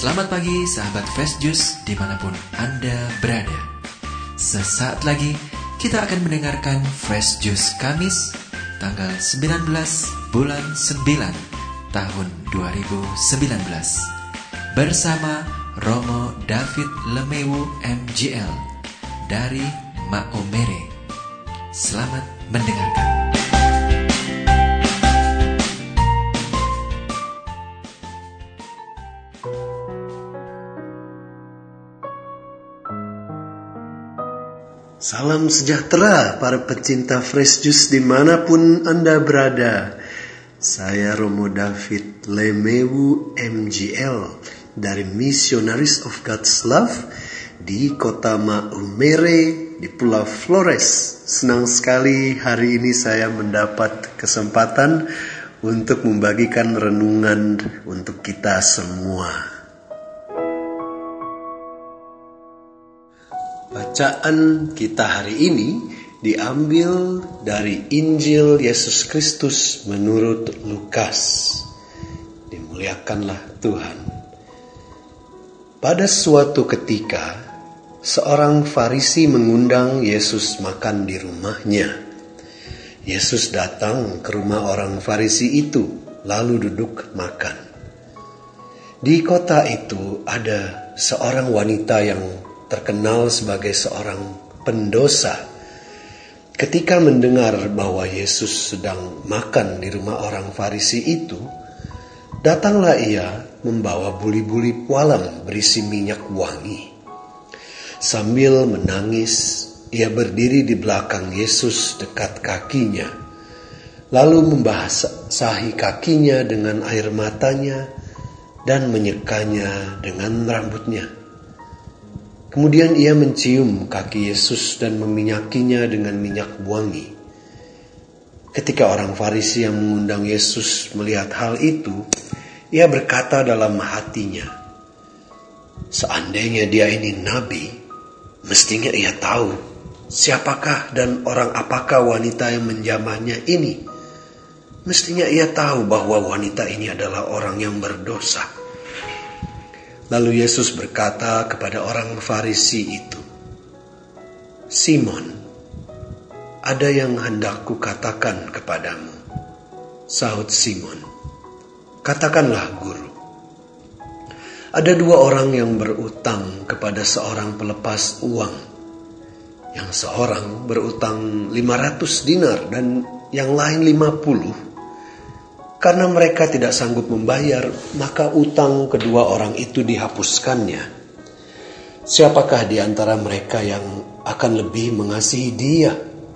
Selamat pagi sahabat Fresh Juice dimanapun Anda berada. Sesaat lagi kita akan mendengarkan Fresh Juice Kamis tanggal 19 bulan 9 tahun 2019 bersama Romo David Lemewu MGL dari Maomere. Selamat mendengarkan. Salam sejahtera para pecinta Fresh Juice dimanapun Anda berada. Saya Romo David Lemewu MGL dari Missionaries of God's Love di kota Maomere di Pulau Flores. Senang sekali hari ini saya mendapat kesempatan untuk membagikan renungan untuk kita semua. Bacaan kita hari ini diambil dari Injil Yesus Kristus menurut Lukas. Dimuliakanlah Tuhan. Pada suatu ketika, seorang Farisi mengundang Yesus makan di rumahnya. Yesus datang ke rumah orang Farisi itu, lalu duduk makan. Di kota itu ada seorang wanita yang terkenal sebagai seorang pendosa. Ketika mendengar bahwa Yesus sedang makan di rumah orang Farisi itu, datanglah ia membawa buli-buli pualam berisi minyak wangi. Sambil menangis, ia berdiri di belakang Yesus dekat kakinya, lalu membasahi kakinya dengan air matanya dan menyekanya dengan rambutnya. Kemudian ia mencium kaki Yesus dan meminyakinya dengan minyak wangi. Ketika orang Farisi yang mengundang Yesus melihat hal itu, ia berkata dalam hatinya, "Seandainya dia ini nabi, mestinya ia tahu siapakah dan orang apakah wanita yang menjamahnya ini. Mestinya ia tahu bahwa wanita ini adalah orang yang berdosa." Lalu Yesus berkata kepada orang Farisi itu, "Simon, ada yang hendak kukatakan kepadamu." Sahut Simon, "Katakanlah, Guru." Ada dua orang yang berutang kepada seorang pelepas uang. Yang seorang berutang 500 dinar dan yang lain 50. Karena mereka tidak sanggup membayar, maka utang kedua orang itu dihapuskannya. Siapakah di antara mereka yang akan lebih mengasihi dia?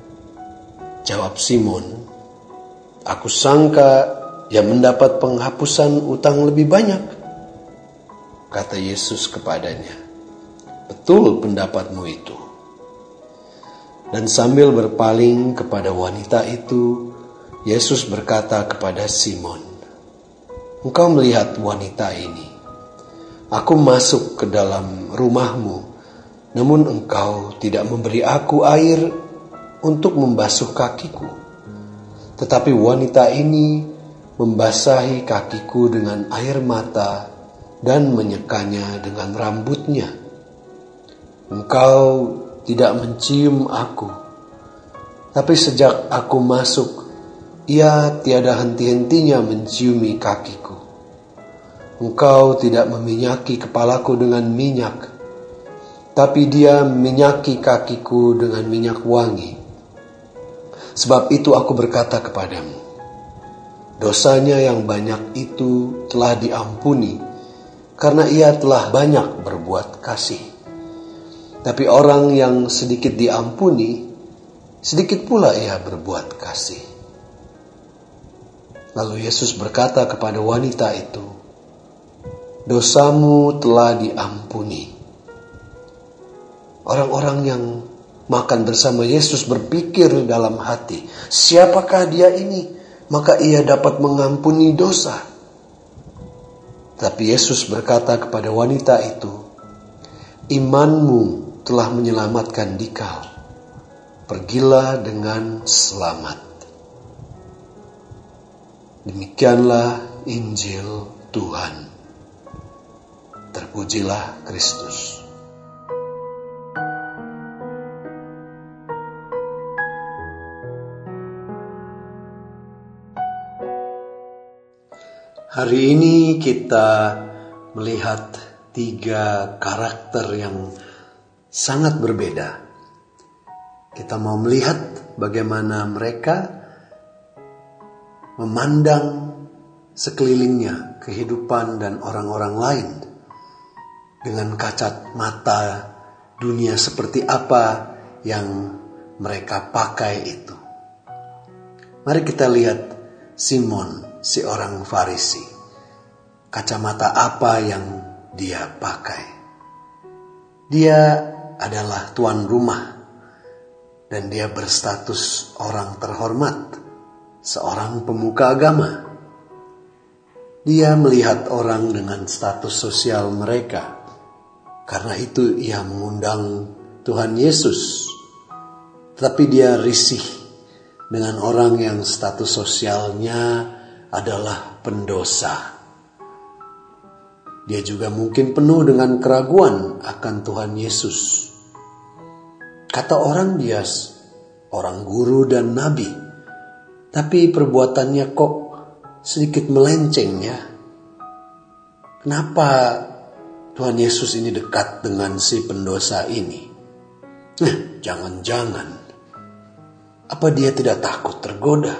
Jawab Simon, "Aku sangka yang mendapat penghapusan utang lebih banyak." Kata Yesus kepadanya, "Betul pendapatmu itu." Dan sambil berpaling kepada wanita itu, Yesus berkata kepada Simon, "Engkau melihat wanita ini. Aku masuk ke dalam rumahmu, namun engkau tidak memberi aku air untuk membasuh kakiku. Tetapi wanita ini membasahi kakiku dengan air mata dan menyekanya dengan rambutnya. Engkau tidak mencium aku, tapi sejak aku masuk, ia tiada henti-hentinya menciumi kakiku. Engkau tidak meminyaki kepalaku dengan minyak, tapi dia meminyaki kakiku dengan minyak wangi. Sebab itu aku berkata kepadamu, dosanya yang banyak itu telah diampuni, karena ia telah banyak berbuat kasih. Tapi orang yang sedikit diampuni, sedikit pula ia berbuat kasih." Lalu Yesus berkata kepada wanita itu, "Dosamu telah diampuni." Orang-orang yang makan bersama Yesus berpikir dalam hati, "Siapakah dia ini? Maka ia dapat mengampuni dosa." Tapi Yesus berkata kepada wanita itu, "Imanmu telah menyelamatkan dikau. Pergilah dengan selamat." Demikianlah Injil Tuhan. Terpujilah Kristus. Hari ini kita melihat 3 karakter yang sangat berbeda. Kita mau melihat bagaimana mereka memandang sekelilingnya, kehidupan dan orang-orang lain dengan kacamata dunia seperti apa yang mereka pakai itu. Mari kita lihat Simon, si orang Farisi. Kacamata apa yang dia pakai? Dia adalah tuan rumah dan dia berstatus orang terhormat, seorang pemuka agama. Dia melihat orang dengan status sosial mereka. Karena itu ia mengundang Tuhan Yesus. Tetapi dia risih dengan orang yang status sosialnya adalah pendosa. Dia juga mungkin penuh dengan keraguan akan Tuhan Yesus. Kata orang dia orang guru dan nabi, tapi perbuatannya kok sedikit melenceng ya. Kenapa Tuhan Yesus ini dekat dengan si pendosa ini? Jangan-jangan apa dia tidak takut tergoda?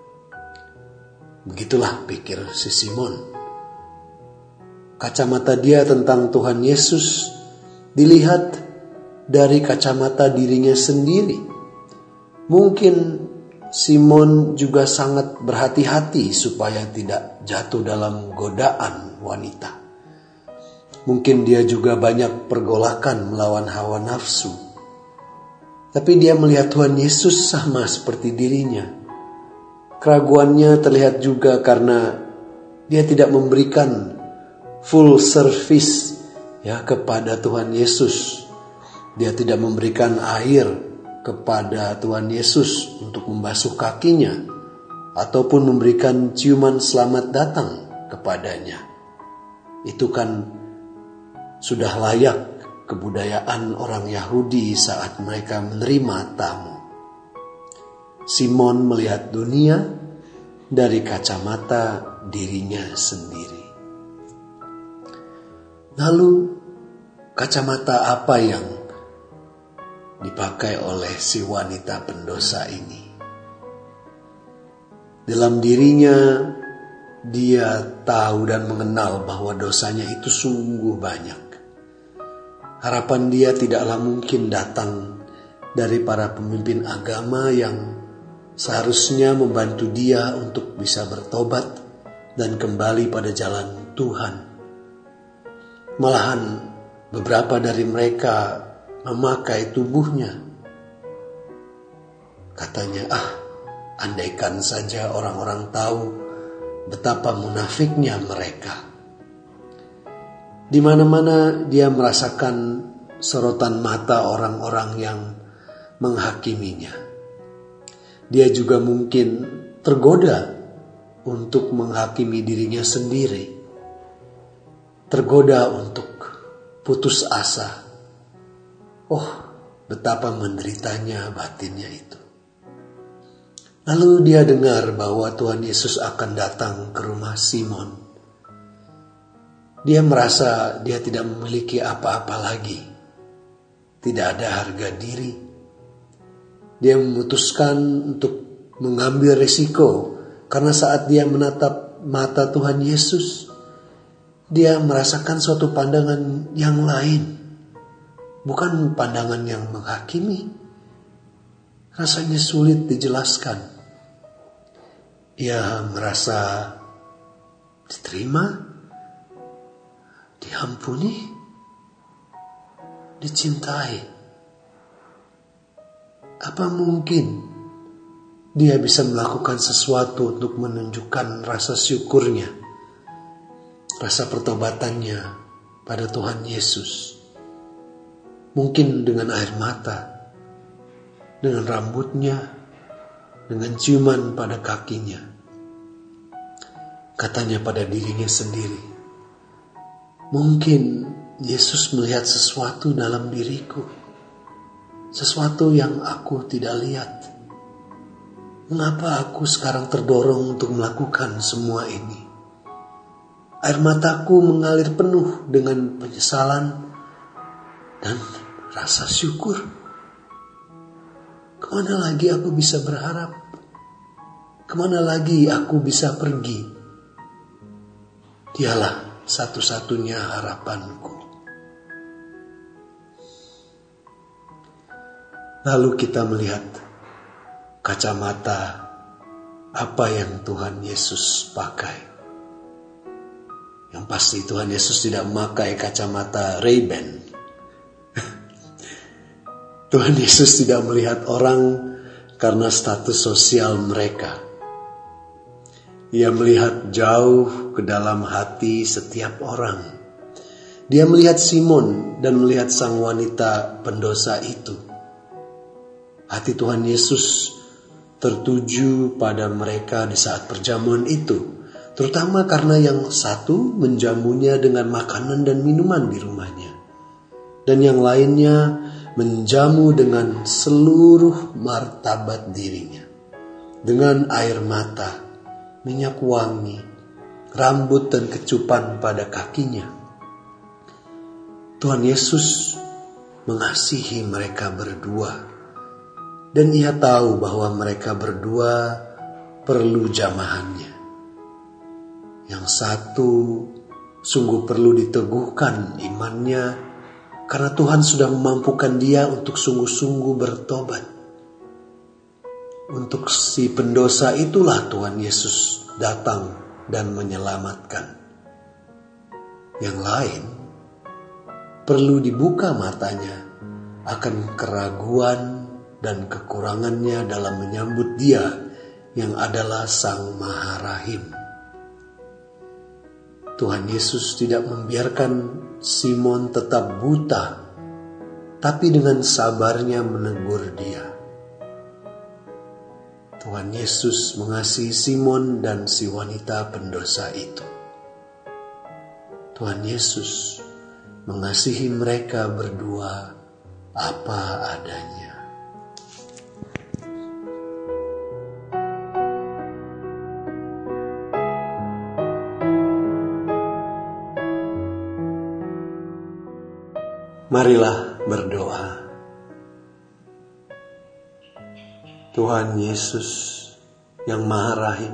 Begitulah pikir si Simon. Kacamata dia tentang Tuhan Yesus dilihat dari kacamata dirinya sendiri. Mungkin Simon juga sangat berhati-hati supaya tidak jatuh dalam godaan wanita. Mungkin dia juga banyak pergolakan melawan hawa nafsu. Tapi dia melihat Tuhan Yesus sama seperti dirinya. Keraguannya terlihat juga karena dia tidak memberikan full service kepada Tuhan Yesus. Dia tidak memberikan air kepada Tuhan Yesus untuk membasuh kakinya ataupun memberikan ciuman selamat datang kepadanya. Itu kan sudah layak kebudayaan orang Yahudi saat mereka menerima tamu. Simon melihat dunia dari kacamata dirinya sendiri. Lalu kacamata apa yang dipakai oleh si wanita pendosa ini? Dalam dirinya dia tahu dan mengenal bahwa dosanya itu sungguh banyak. Harapan dia tidaklah mungkin datang dari para pemimpin agama yang seharusnya membantu dia untuk bisa bertobat dan kembali pada jalan Tuhan. Malahan beberapa dari mereka memakai tubuhnya. Katanya, andaikan saja orang-orang tahu betapa munafiknya mereka. Di mana-mana dia merasakan sorotan mata orang-orang yang menghakiminya. Dia juga mungkin tergoda untuk menghakimi dirinya sendiri. Tergoda untuk putus asa. Betapa menderitanya batinnya itu. Lalu dia dengar bahwa Tuhan Yesus akan datang ke rumah Simon. Dia merasa dia tidak memiliki apa-apa lagi. Tidak ada harga diri. Dia memutuskan untuk mengambil risiko. Karena saat dia menatap mata Tuhan Yesus, dia merasakan suatu pandangan yang lain. Bukan pandangan yang menghakimi. Rasanya sulit dijelaskan. Ia merasa diterima, diampuni, dicintai. Apa mungkin dia bisa melakukan sesuatu untuk menunjukkan rasa syukurnya, rasa pertobatannya pada Tuhan Yesus? Mungkin dengan air mata, dengan rambutnya, dengan ciuman pada kakinya. Katanya pada dirinya sendiri, Mungkin Yesus melihat sesuatu dalam diriku, sesuatu yang aku tidak lihat. Mengapa aku sekarang terdorong untuk melakukan semua ini? Air mataku mengalir penuh dengan penyesalan dan rasa syukur. Kemana lagi aku bisa berharap? Kemana lagi aku bisa pergi? Dialah satu-satunya harapanku. Lalu kita melihat kacamata apa yang Tuhan Yesus pakai. Yang pasti Tuhan Yesus tidak memakai kacamata Ray-Ban. Tuhan Yesus tidak melihat orang karena status sosial mereka. Ia melihat jauh ke dalam hati setiap orang. Dia melihat Simon dan melihat sang wanita pendosa itu. Hati Tuhan Yesus tertuju pada mereka di saat perjamuan itu, terutama karena yang satu menjamunya dengan makanan dan minuman di rumahnya, dan yang lainnya menjamu dengan seluruh martabat dirinya, dengan air mata, minyak wangi, rambut dan kecupan pada kakinya. Tuhan Yesus mengasihi mereka berdua. Dan ia tahu bahwa mereka berdua perlu jamahannya. Yang satu sungguh perlu diteguhkan imannya karena Tuhan sudah memampukan dia untuk sungguh-sungguh bertobat. Untuk si pendosa itulah Tuhan Yesus datang dan menyelamatkan. Yang lain perlu dibuka matanya akan keraguan dan kekurangannya dalam menyambut Dia yang adalah Sang Maha Rahim. Tuhan Yesus tidak membiarkan Simon tetap buta, tapi dengan sabarnya menegur dia. Tuhan Yesus mengasihi Simon dan si wanita pendosa itu. Tuhan Yesus mengasihi mereka berdua apa adanya. Marilah berdoa. Tuhan Yesus yang Maha Rahim,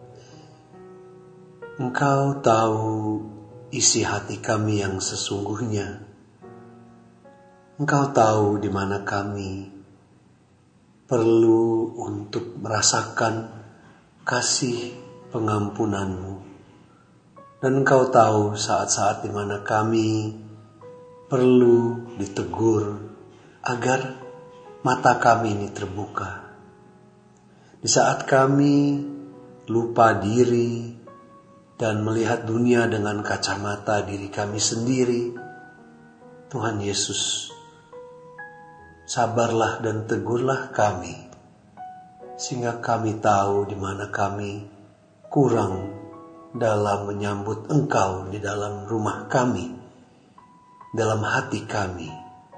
Engkau tahu isi hati kami yang sesungguhnya. Engkau tahu di mana kami perlu untuk merasakan kasih pengampunan-Mu. Dan Engkau tahu saat-saat di mana kami perlu ditegur agar mata kami ini terbuka. Di saat kami lupa diri dan melihat dunia dengan kacamata diri kami sendiri, Tuhan Yesus, sabarlah dan tegurlah kami, sehingga kami tahu di mana kami kurang dalam menyambut Engkau di dalam rumah kami, dalam hati kami.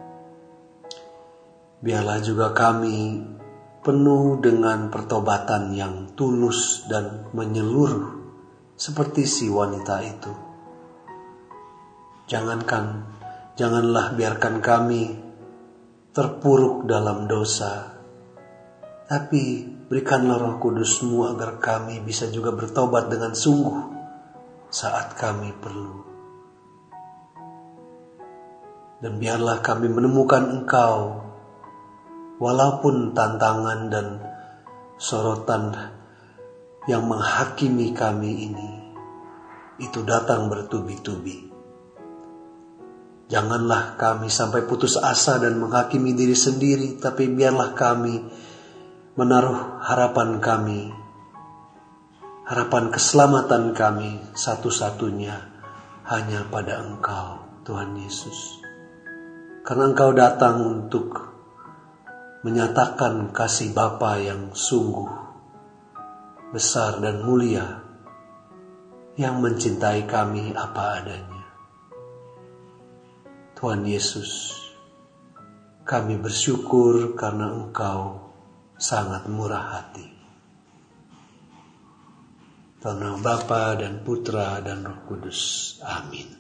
Biarlah juga kami penuh dengan pertobatan yang tulus dan menyeluruh seperti si wanita itu. Janganlah biarkan kami terpuruk dalam dosa, tapi berikanlah Roh Kudus-Mu agar kami bisa juga bertobat dengan sungguh saat kami perlu. Dan biarlah kami menemukan Engkau, walaupun tantangan dan sorotan yang menghakimi kami ini, itu datang bertubi-tubi. Janganlah kami sampai putus asa dan menghakimi diri sendiri, tapi biarlah kami menaruh harapan kami, harapan keselamatan kami satu-satunya hanya pada Engkau, Tuhan Yesus. Karena Engkau datang untuk menyatakan kasih Bapa yang sungguh besar dan mulia, yang mencintai kami apa adanya. Tuhan Yesus, kami bersyukur karena Engkau sangat murah hati. Dalam nama Bapa dan Putra dan Roh Kudus. Amin.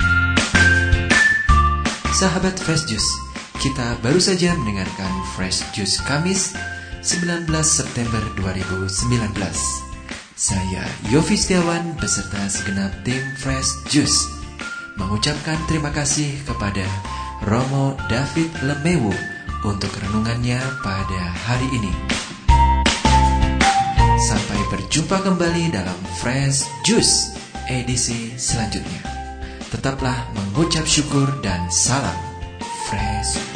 Sahabat Fresh Juice, kita baru saja mendengarkan Fresh Juice Kamis 19 September 2019. Saya Yofi Setiawan beserta segenap tim Fresh Juice mengucapkan terima kasih kepada Romo David Lemewu untuk renungannya pada hari ini. Sampai berjumpa kembali dalam Fresh Juice edisi selanjutnya. Tetaplah mengucap syukur dan salam Fresh